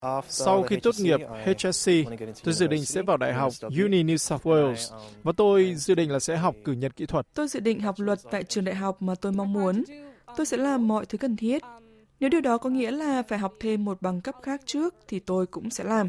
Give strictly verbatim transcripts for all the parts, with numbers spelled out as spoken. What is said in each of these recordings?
Sau khi tốt nghiệp hát ét xê, tôi dự định sẽ vào đại học Uni New South Wales và tôi dự định là sẽ học cử nhân kỹ thuật. Tôi dự định học luật tại trường đại học mà tôi mong muốn. Tôi sẽ làm mọi thứ cần thiết. Nếu điều đó có nghĩa là phải học thêm một bằng cấp khác trước thì tôi cũng sẽ làm.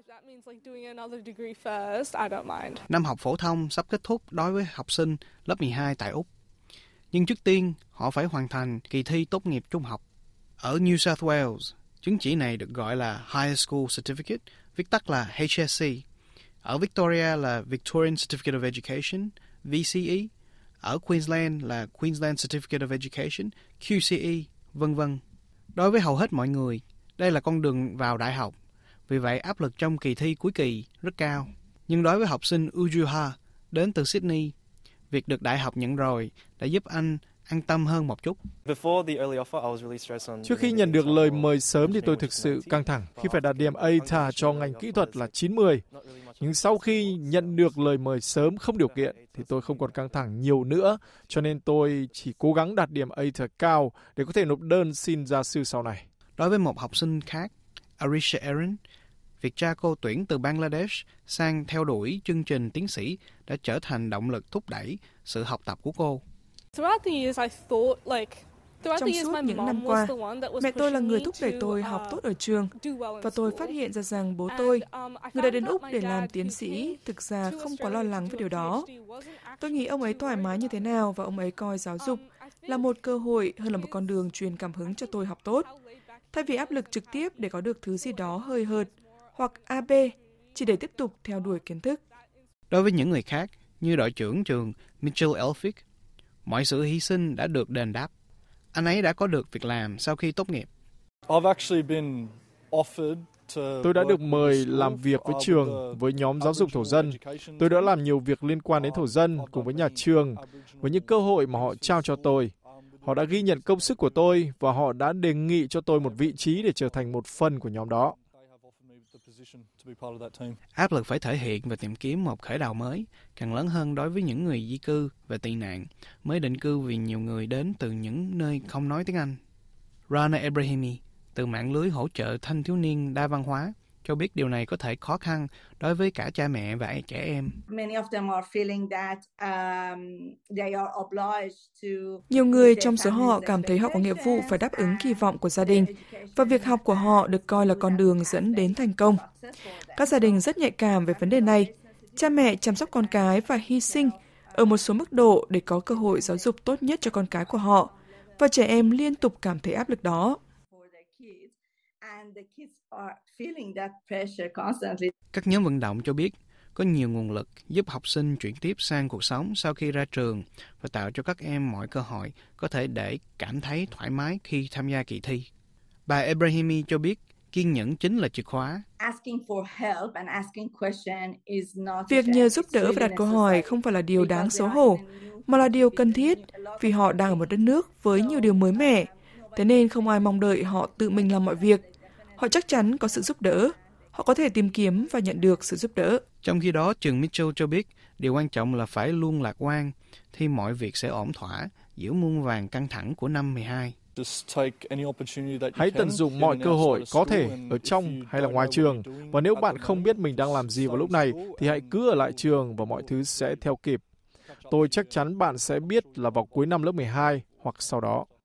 Năm học phổ thông sắp kết thúc đối với học sinh lớp mười hai tại Úc. Nhưng trước tiên, họ phải hoàn thành kỳ thi tốt nghiệp trung học. Ở New South Wales, chứng chỉ này được gọi là High School Certificate, viết tắt là hát ét xê. Ở Victoria là Victorian Certificate of Education, vê xê e. Ở Queensland là Queensland Certificate of Education, quy xê e, vân vân. Đối với hầu hết mọi người, đây là con đường vào đại học. Vì vậy, áp lực trong kỳ thi cuối kỳ rất cao. Nhưng đối với học sinh Ujuha đến từ Sydney, việc được đại học nhận rồi đã giúp anh an tâm hơn một chút. Trước khi nhận được lời mời sớm thì tôi thực sự căng thẳng khi phải đạt điểm A T A cho ngành kỹ thuật là chín mươi. Nhưng sau khi nhận được lời mời sớm không điều kiện thì tôi không còn căng thẳng nhiều nữa, cho nên tôi chỉ cố gắng đạt điểm A T A cao để có thể nộp đơn xin gia sư sau này. Đối với một học sinh khác, Arisha Aaron, việc cha cô tuyển từ Bangladesh sang theo đuổi chương trình tiến sĩ đã trở thành động lực thúc đẩy sự học tập của cô. Trong suốt những năm qua, mẹ tôi là người thúc đẩy tôi học tốt ở trường, và tôi phát hiện ra rằng bố tôi, người đã đến Úc để làm tiến sĩ, thực ra không quá lo lắng về điều đó. Tôi nghĩ ông ấy thoải mái như thế nào và ông ấy coi giáo dục là một cơ hội hơn là một con đường truyền cảm hứng cho tôi học tốt, thay vì áp lực trực tiếp để có được thứ gì đó hơi hợt, hoặc A B, chỉ để tiếp tục theo đuổi kiến thức. Đối với những người khác, như đội trưởng trường Mitchell Elphick, mọi sự hy sinh đã được đền đáp. Anh ấy đã có được việc làm sau khi tốt nghiệp. Tôi đã được mời làm việc với trường, với nhóm giáo dục thổ dân. Tôi đã làm nhiều việc liên quan đến thổ dân cùng với nhà trường, với những cơ hội mà họ trao cho tôi. Họ đã ghi nhận công sức của tôi và họ đã đề nghị cho tôi một vị trí để trở thành một phần của nhóm đó. Áp lực phải thể hiện và tìm kiếm một khởi đầu mới càng lớn hơn đối với những người di cư và tị nạn mới định cư, vì nhiều người đến từ những nơi không nói tiếng Anh. Rana Ebrahimi từ mạng lưới hỗ trợ thanh thiếu niên đa văn hóa cho biết điều này có thể khó khăn đối với cả cha mẹ và trẻ em. Nhiều người trong số họ cảm thấy họ có nghĩa vụ phải đáp ứng kỳ vọng của gia đình, và việc học của họ được coi là con đường dẫn đến thành công. Các gia đình rất nhạy cảm về vấn đề này. Cha mẹ chăm sóc con cái và hy sinh ở một số mức độ để có cơ hội giáo dục tốt nhất cho con cái của họ, và trẻ em liên tục cảm thấy áp lực đó. Các nhóm vận động cho biết có nhiều nguồn lực giúp học sinh chuyển tiếp sang cuộc sống sau khi ra trường và tạo cho các em mọi cơ hội có thể để cảm thấy thoải mái khi tham gia kỳ thi. Bà Ebrahimi cho biết kiên nhẫn chính là chìa khóa. Việc nhờ giúp đỡ và đặt câu hỏi không phải là điều đáng xấu hổ, mà là điều cần thiết, vì họ đang ở một đất nước với nhiều điều mới mẻ. Thế nên không ai mong đợi họ tự mình làm mọi việc. Họ chắc chắn có sự giúp đỡ. Họ có thể tìm kiếm và nhận được sự giúp đỡ. Trong khi đó, trường Mitchell cho biết điều quan trọng là phải luôn lạc quan thì mọi việc sẽ ổn thỏa giữa muôn vàn căng thẳng của năm mười hai. Hãy tận dụng mọi cơ hội có thể ở trong hay là ngoài trường. Và nếu bạn không biết mình đang làm gì vào lúc này thì hãy cứ ở lại trường và mọi thứ sẽ theo kịp. Tôi chắc chắn bạn sẽ biết là vào cuối năm lớp mười hai hoặc sau đó.